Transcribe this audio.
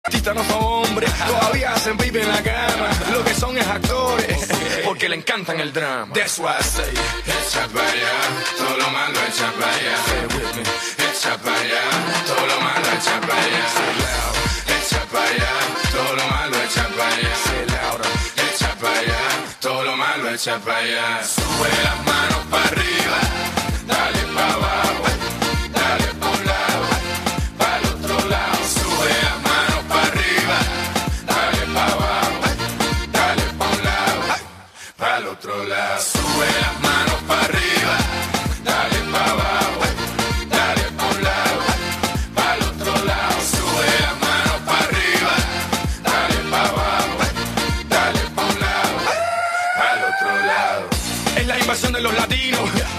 Artistas no son hombres, todavía hacen pipi en la cama. Lo que son es actores, porque le encantan el drama. That's why I say, echa para allá, todo lo malo echa para allá. Echa para allá, todo lo malo echa para allá. Echa para allá, todo lo malo echa para allá. Echa para allá, todo lo malo echa para allá. Sube las manos para arriba, dale para abajo.